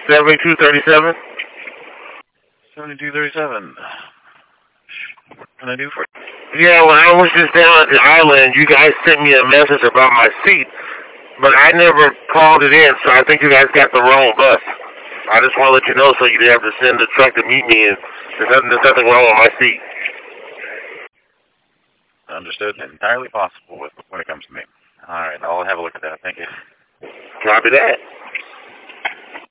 7237. 7237. What can I do for you? Yeah, when I was just down at the island, you guys sent me a message about my seat, but I never called it in, so I think you guys got the wrong bus. I just want to let you know so you didn't have to send the truck to meet me, and there's nothing wrong with my seat. Understood. Entirely possible when it comes to me. All right, I'll have a look at that. Thank you. Copy that.